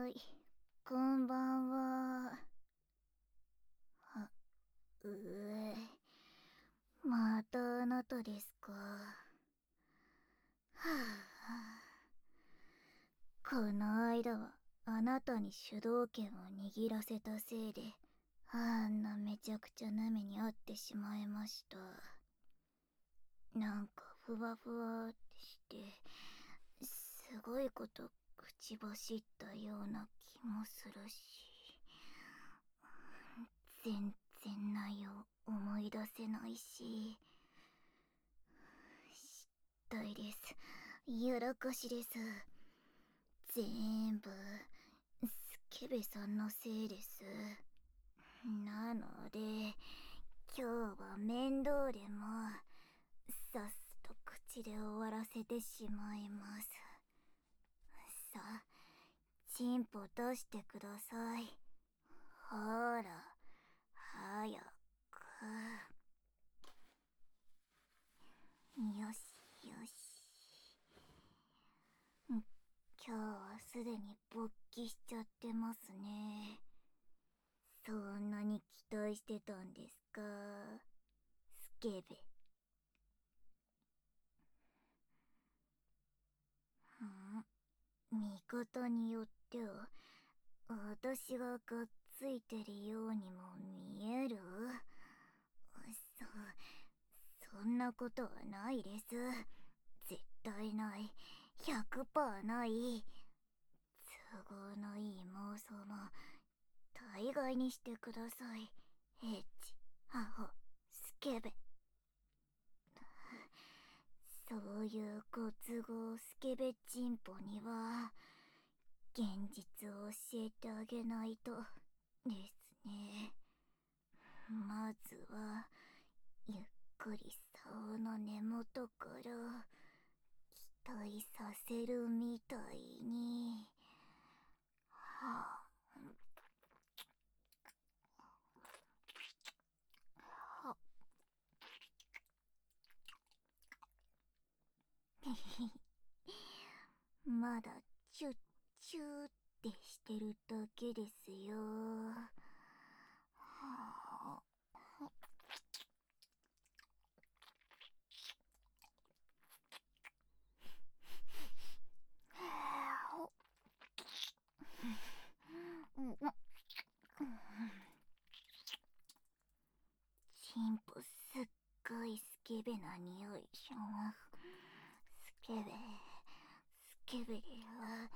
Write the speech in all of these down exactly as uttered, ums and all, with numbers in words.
ーい、こんばんは。は、うえ、またあなたですか。はあ、この間はあなたに主導権を握らせたせいで、あんなめちゃくちゃな目に遭ってしまいました。なんかふわふわってして、すごいこと口走ったような気もするし、全然内容思い出せないし、失態です。やらかしです。全部スケベさんのせいです。なので今日は面倒でもさっすと口で終わらせてしまいます。さあ、チンポ出してください。ほら、早く。よしよし。今日はすでに勃起しちゃってますね。そんなに期待してたんですか、スケベ。ん見方によっては私ががっついてるようにも見える。そ、そんなことはないです。絶対ない。ひゃくパーセントない。都合のいい妄想も大概にしてください。エッチ、アホ、スケベ。そういうご都合スケベチンポには現実を教えてあげないとですね。まずはゆっくり竿の根元から期待させるみたいに。はあ、はまだチュッチューってしてるだけですよ。はあ、チンポすっごいスケベな匂いします。スケベ、スケベは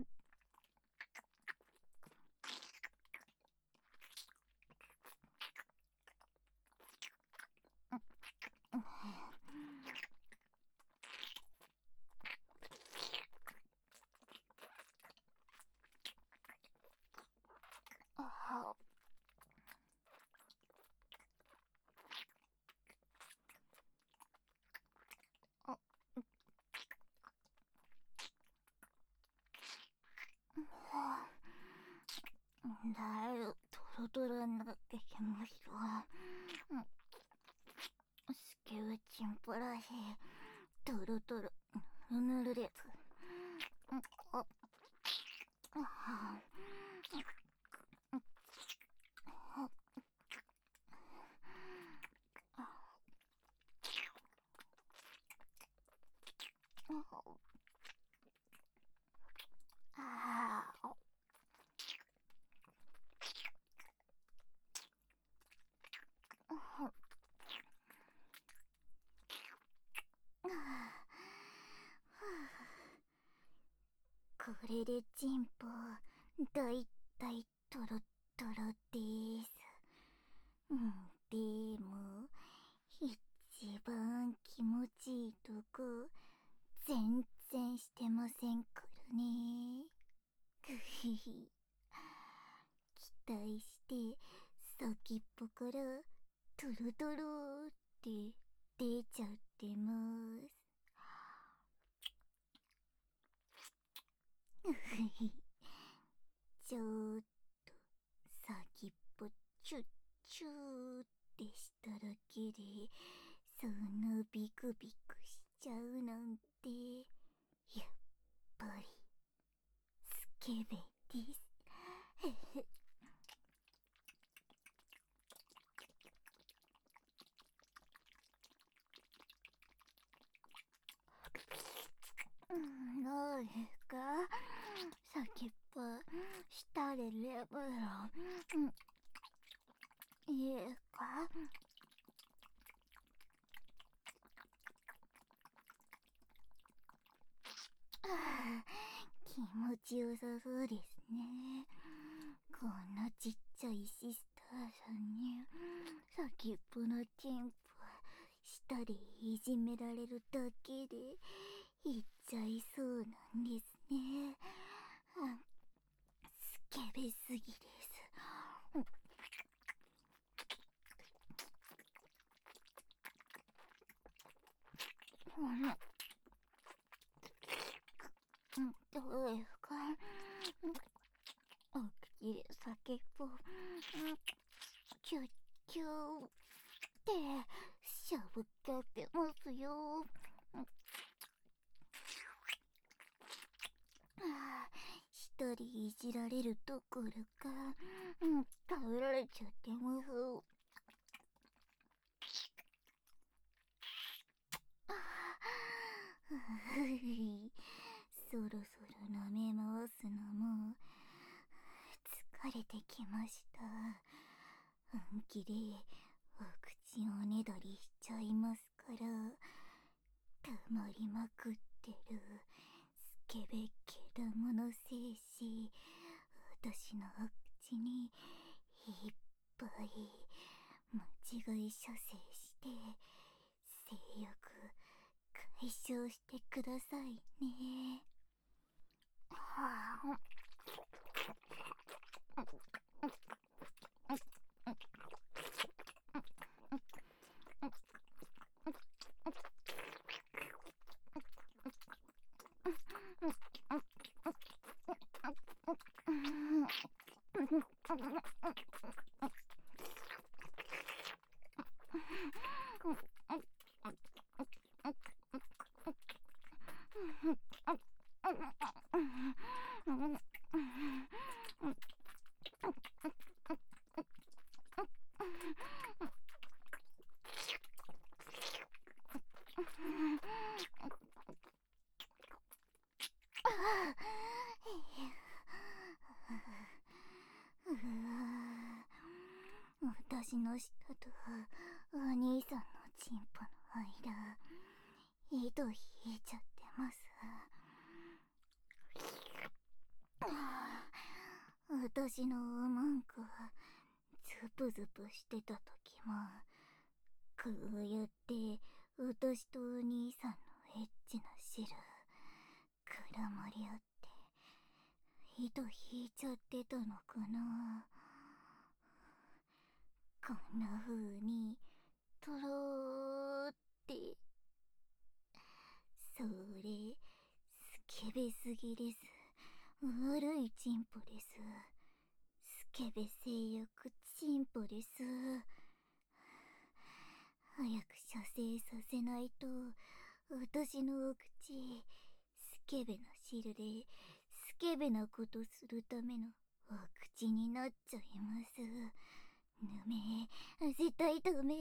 あ、だいぶトロトロになってきました。スケベチンポらしいトロトロぬるぬるです。あ、あ、あ、これでチンポだいたいトロトロです。うん、でも一番気持ちいいとこ全然してませんからね。くひひ、期待して先っぽからトロトロって出ちゃってます。うふひ、ちょっと先っぽチュッチューってしただけでそんなビクビクしちゃうなんて、やっぱりスケベです。どうですか、先っぽ下でレブロンいいですか？気持ちよさそうですね。こんなちっちゃいシスターさんに先っぽのチンポ舌でいじめられるだけでいっちゃいそうなんですね。スケベすぎです。どうですか、お口で先っぽキュッキュッってしゃぶかけますよ。一人いじられるどころか、うん、食べられちゃってます。そろそろ舐め回すのも疲れてきました。本気でお口をねだりしちゃいますから、たまりまくってるスケベけだもの精子、私のお口にいっぱい間違い射精して性欲解消してくださいね。はあ、私の舌とお兄さんのチンポの間、糸引いちゃってます。私の文句はズプズプしてた時もこうやって私とお兄さんのエッチな汁絡まり合って糸引いちゃってたのかな。こんな風にとろーって、それスケベすぎです。悪いチンポです。スケベ性欲チンポです。早く射精させないと私のお口スケベな汁でスケベなことするためのお口になっちゃいます。ダメ、絶対ダメ。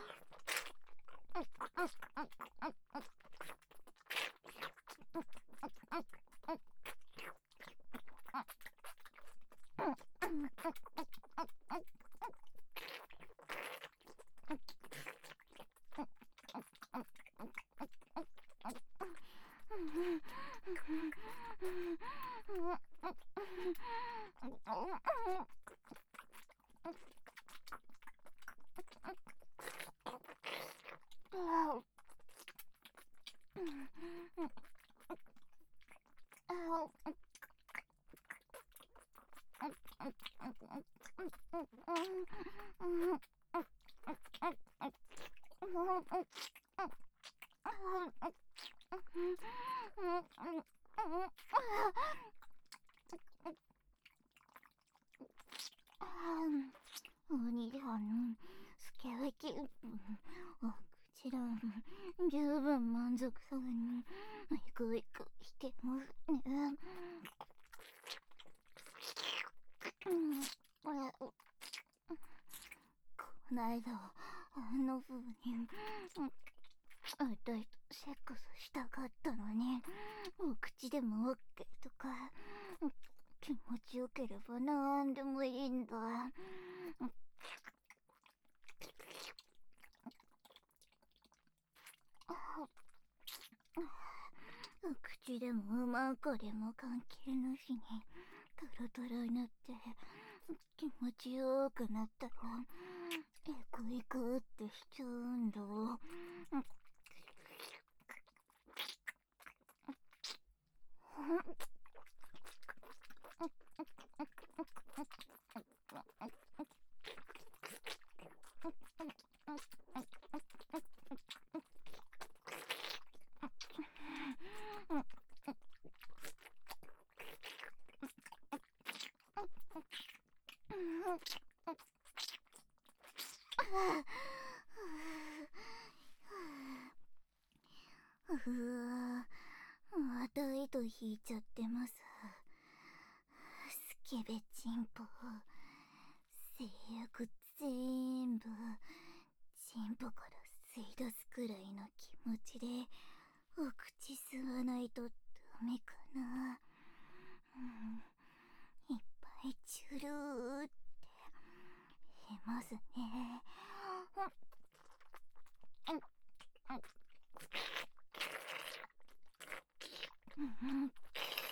お兄さん、スケベキお口だ十分満足そうにいくいくしてますね。 ん、え、こないだあんな風に、うん、あたいとセックスしたかったのに、お口でもオッケーとか、気持ちよければなんでもいいんだ。口でもうまくでも関係なしにトロトロになって気持ちよくなったらエクエクってしちゃうんだ。うわぁ、あたいと引いちゃってます。スケベチンポ性欲全部チンポから吸い出すくらいの気持ちでお口吸わないとダメかな。うん、いっぱいチュルーってへますね。うん、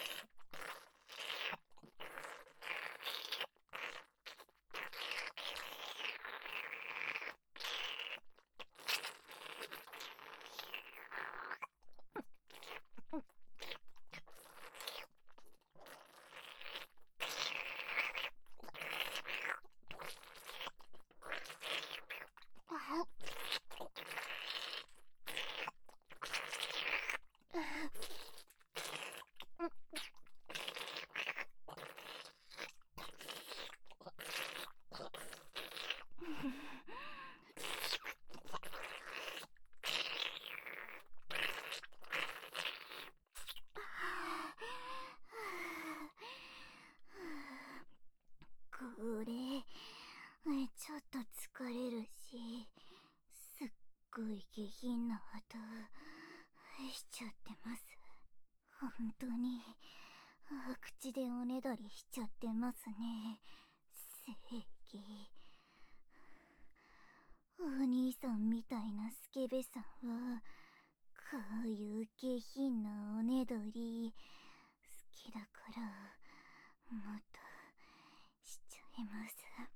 これちょっと疲れるしすっごい下品な音しちゃってます。本当に口でおねだりしちゃってますね。正義。お兄さんみたいなスケベさんはこういう下品なおねだり好きだからもっとしちゃいます。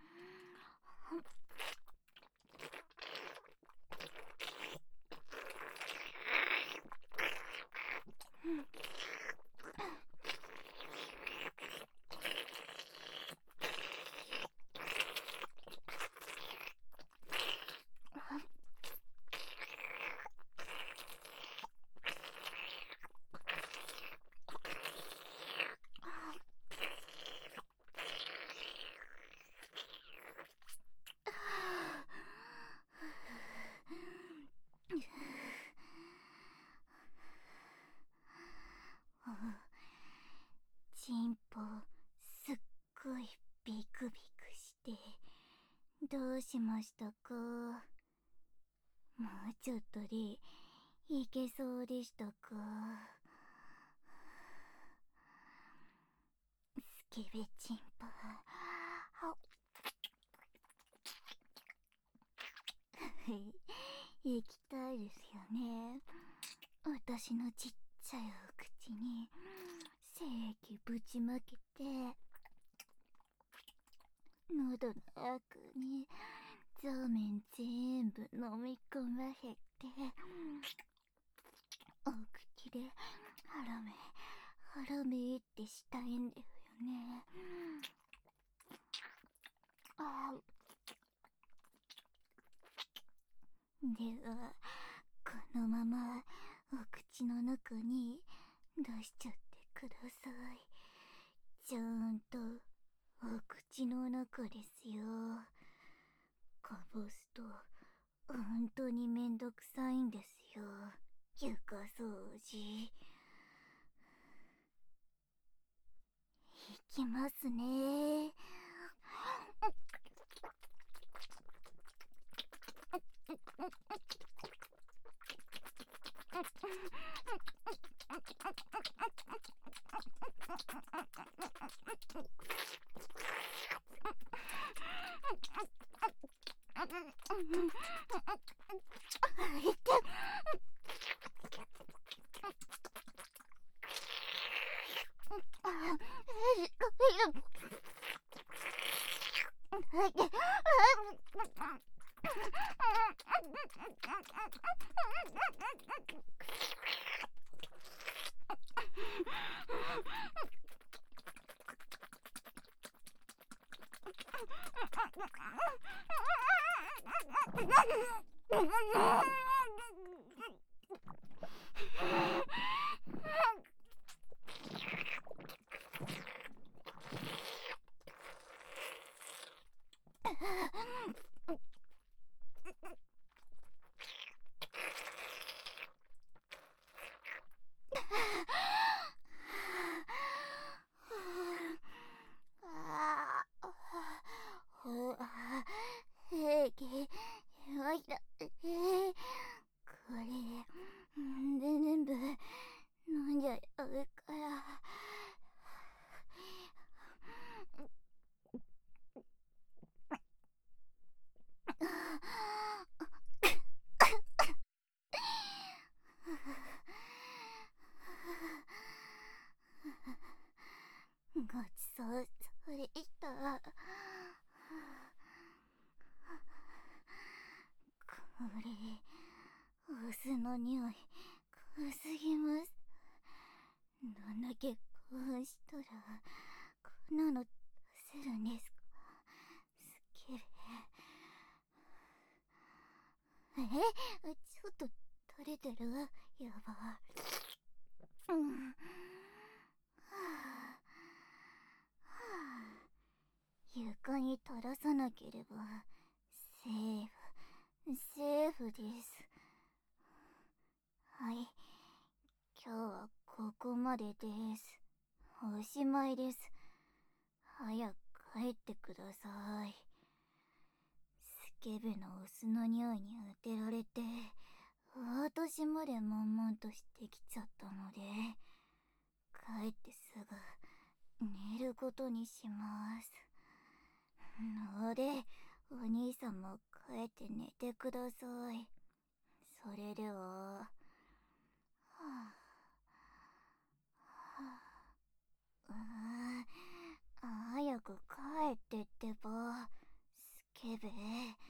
チンポすっごいビクビクしてどうしましたか？もうちょっとでいけそうでしたか？スケベチンポ行きたいですよね。私のちっちゃいお口に精液ぶちまけて喉の奥に座面全部飲み込ませてお口でハラメハラメってしたいんだよね。あではこのままお口の中に出しちゃってください。ちゃんとお口の中ですよ。かぼすと本当にめんどくさいんですよ、床掃除。いきますね。 平気。おいら、えー、これ、全部飲んじゃうから。ごちそうされした。これ、お酢の匂い、濃すぎます。どんだけ興奮したら、こんなの出せるんですか、スケベ。え、ちょっと垂れてる？やば。うん。はあ、はあ、床に垂らさなければセーフ、セーフです。はい、今日はここまでです。おしまいです。早く帰ってください。スケベのお酢の匂いに当てられて、私まで悶々としてきちゃったので、帰ってすぐ寝ることにします。ので、お兄さんも帰って寝てください。それでは、はあ、はあ、ああ、早く帰ってってば、スケベ。